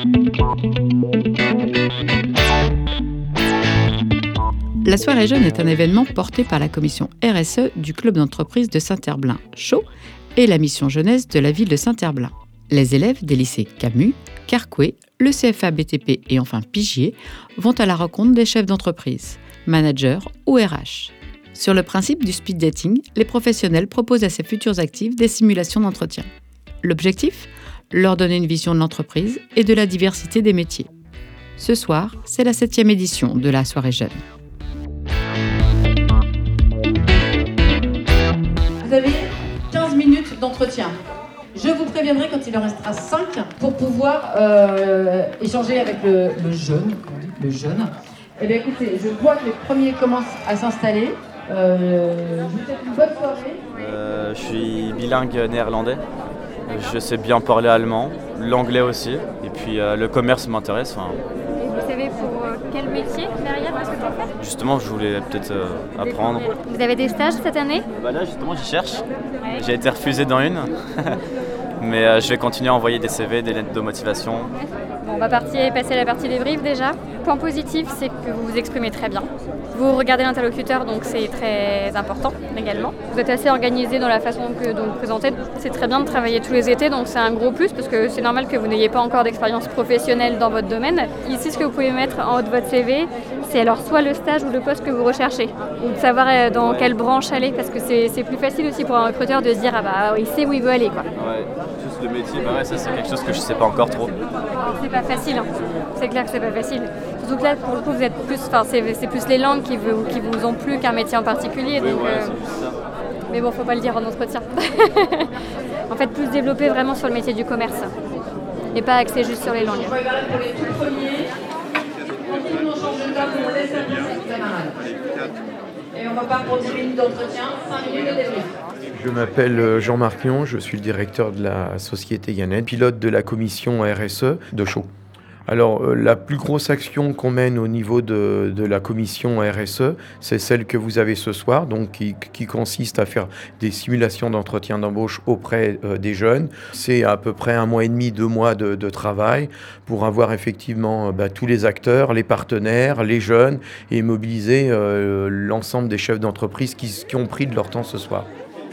La soirée jeune est un événement porté par la commission RSE du club d'entreprise de Saint-Herblain, Chaux, et la mission jeunesse de la ville de Saint-Herblain. Les élèves des lycées Camus, Carcouët, le CFA BTP et enfin Pigier vont à la rencontre des chefs d'entreprise, managers ou RH. Sur le principe du speed dating, les professionnels proposent à ces futurs actifs des simulations d'entretien. L'objectif ? Leur donner une vision de l'entreprise et de la diversité des métiers. Ce soir, c'est la 7e édition de la soirée jeune. Vous avez 15 minutes d'entretien. Je vous préviendrai quand il en restera 5 pour pouvoir échanger avec le jeune. Eh bien écoutez, je vois que les premiers commencent à s'installer. Je vous souhaite une bonne soirée. Je suis bilingue néerlandais. Je sais bien parler allemand, l'anglais aussi. Et puis le commerce m'intéresse. Et vous savez pour quel métier derrière, qu'est-ce que tu fais ? Justement, je voulais peut-être apprendre. Vous avez des stages cette année ? Là, justement, j'y cherche. J'ai été refusé dans une. Mais je vais continuer à envoyer des CV, des lettres de motivation. Bon, on va passer à la partie débrief déjà. Point positif, c'est que vous vous exprimez très bien. Vous regardez l'interlocuteur, donc c'est très important également. Vous êtes assez organisé dans la façon que vous présentez. C'est très bien de travailler tous les étés, donc c'est un gros plus parce que c'est normal que vous n'ayez pas encore d'expérience professionnelle dans votre domaine. Ici, ce que vous pouvez mettre en haut de votre CV, c'est alors soit le stage ou le poste que vous recherchez, ou de savoir dans quelle branche aller, parce que c'est plus facile aussi pour un recruteur de se dire il sait où il veut aller, quoi. Ouais, juste le métier, ça c'est quelque chose que je sais pas encore trop. C'est pas facile, c'est clair que c'est pas facile. Surtout que là, pour le coup, vous êtes plus, c'est plus les langues qui vous ont plu qu'un métier en particulier. Oui, donc, c'est ça. Mais bon, faut pas le dire en entretien. En fait, plus développer vraiment sur le métier du commerce et pas axer juste sur les langues. Je regarde pour les tout premiers. Tranquillement, on change de table, on laisse un peu ses camarades. Et on repart pour 10 minutes d'entretien, 5 minutes de débrief. Je m'appelle Jean-Marc Lyon, je suis le directeur de la société Yannette, pilote de la commission RSE de Chaux. Alors, la plus grosse action qu'on mène au niveau de la commission RSE, c'est celle que vous avez ce soir, donc qui consiste à faire des simulations d'entretien d'embauche auprès des jeunes. C'est à peu près 1 mois et demi, 2 mois de travail pour avoir effectivement tous les acteurs, les partenaires, les jeunes et mobiliser l'ensemble des chefs d'entreprise qui ont pris de leur temps ce soir.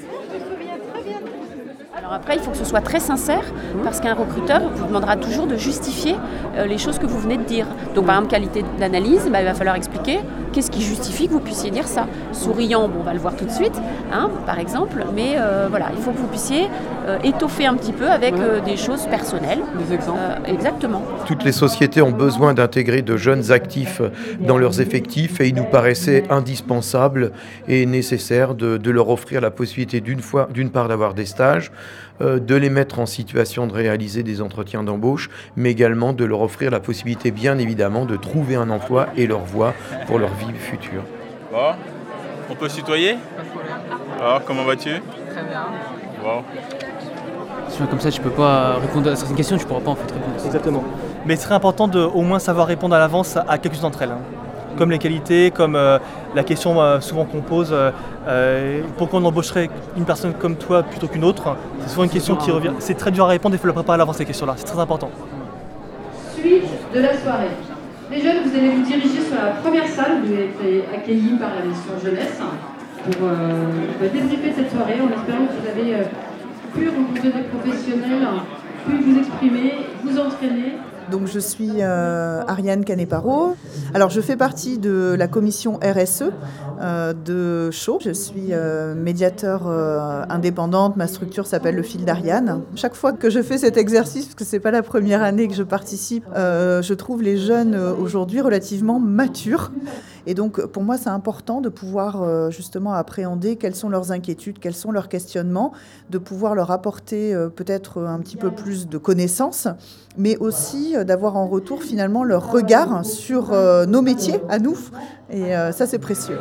Après, il faut que ce soit très sincère, parce qu'un recruteur vous demandera toujours de justifier les choses que vous venez de dire. Donc, par exemple, qualité d'analyse, il va falloir expliquer qu'est-ce qui justifie que vous puissiez dire ça. Souriant, on va le voir tout de suite, par exemple, mais il faut que vous puissiez étoffer un petit peu avec des choses personnelles. Des exemples. Exactement. Toutes les sociétés ont besoin d'intégrer de jeunes actifs dans leurs effectifs et il nous paraissait indispensable et nécessaire de leur offrir la possibilité d'une part d'avoir des stages, de les mettre en situation de réaliser des entretiens d'embauche, mais également de leur offrir la possibilité, bien évidemment, de trouver un emploi et leur voie pour leur vie future. Bon, on peut se tutoyer ? Alors, comment vas-tu ? Très bien. Bon. Sinon, comme ça, tu peux pas répondre à certaines questions, tu pourras pas en fait répondre. Exactement. Mais c'est très important de au moins savoir répondre à l'avance à quelques-unes d'entre elles. Comme les qualités, comme la question souvent qu'on pose, pourquoi on embaucherait une personne comme toi plutôt qu'une autre ? C'est souvent une question qui revient. C'est très dur à répondre, il faut la préparer à l'avance ces questions-là, c'est très important. Suite de la soirée. Les jeunes, vous allez vous diriger sur la première salle, vous avez été accueillis par la mission jeunesse pour débriefer cette soirée en espérant que vous avez pu rencontrer des professionnels, pu vous exprimer, vous entraîner. Donc je suis Ariane Caneparo. Alors je fais partie de la commission RSE de Chaux. Je suis médiateur indépendante. Ma structure s'appelle le Fil d'Ariane. Chaque fois que je fais cet exercice, parce que c'est pas la première année que je participe, je trouve les jeunes aujourd'hui relativement matures. Et donc pour moi c'est important de pouvoir justement appréhender quelles sont leurs inquiétudes, quels sont leurs questionnements, de pouvoir leur apporter peut-être un petit peu plus de connaissances, mais aussi d'avoir en retour finalement leur regard sur nos métiers à nous. Et ça, c'est précieux.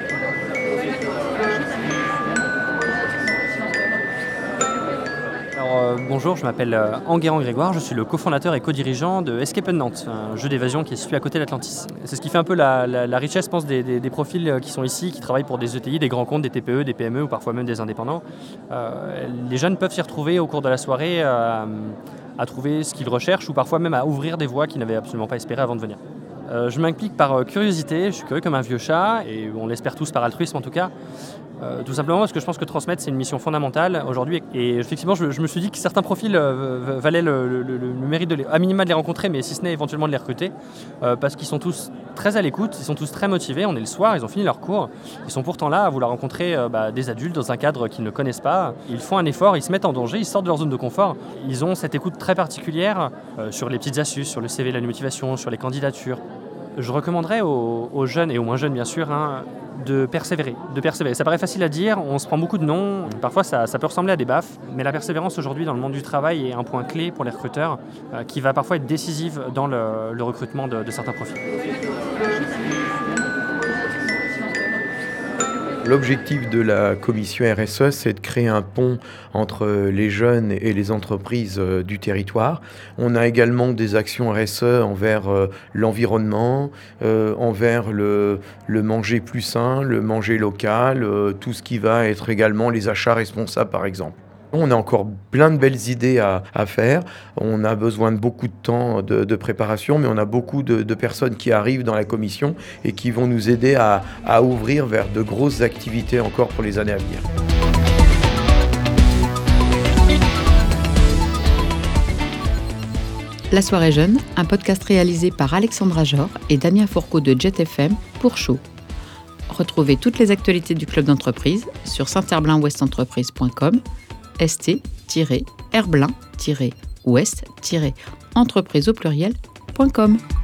Bonjour, je m'appelle Enguerrand Grégoire, je suis le cofondateur et co-dirigeant de Escape Nantes, un jeu d'évasion qui est situé à côté de l'Atlantis. C'est ce qui fait un peu la richesse, je pense, des profils qui sont ici, qui travaillent pour des ETI, des grands comptes, des TPE, des PME ou parfois même des indépendants. Les jeunes peuvent s'y retrouver au cours de la soirée à trouver ce qu'ils recherchent ou parfois même à ouvrir des voies qu'ils n'avaient absolument pas espérées avant de venir. Je m'implique par curiosité, je suis curieux comme un vieux chat, et on l'espère tous par altruisme en tout cas. Tout simplement parce que je pense que transmettre, c'est une mission fondamentale aujourd'hui. Et effectivement, je me suis dit que certains profils valaient le mérite à minima de les rencontrer, mais si ce n'est éventuellement de les recruter, parce qu'ils sont tous très à l'écoute, ils sont tous très motivés. On est le soir, ils ont fini leur cours. Ils sont pourtant là à vouloir rencontrer des adultes dans un cadre qu'ils ne connaissent pas. Ils font un effort, ils se mettent en danger, ils sortent de leur zone de confort. Ils ont cette écoute très particulière sur les petites astuces, sur le CV, la motivation, sur les candidatures. Je recommanderais aux jeunes, et aux moins jeunes bien sûr, de persévérer. Ça paraît facile à dire, on se prend beaucoup de noms, parfois ça peut ressembler à des baffes, mais la persévérance aujourd'hui dans le monde du travail est un point clé pour les recruteurs qui va parfois être décisive dans le recrutement de certains profils. L'objectif de la commission RSE, c'est de créer un pont entre les jeunes et les entreprises du territoire. On a également des actions RSE envers l'environnement, envers le manger plus sain, le manger local, tout ce qui va être également les achats responsables par exemple. On a encore plein de belles idées à faire. On a besoin de beaucoup de temps de préparation, mais on a beaucoup de personnes qui arrivent dans la commission et qui vont nous aider à ouvrir vers de grosses activités encore pour les années à venir. La soirée jeune, un podcast réalisé par Alexandra Jor et Damien Fourcault de Jet FM pour Chaud. Retrouvez toutes les actualités du club d'entreprise sur saint-herblain-ouest-entreprise.com, st-herblain-ouest-entreprise au pluriel.com.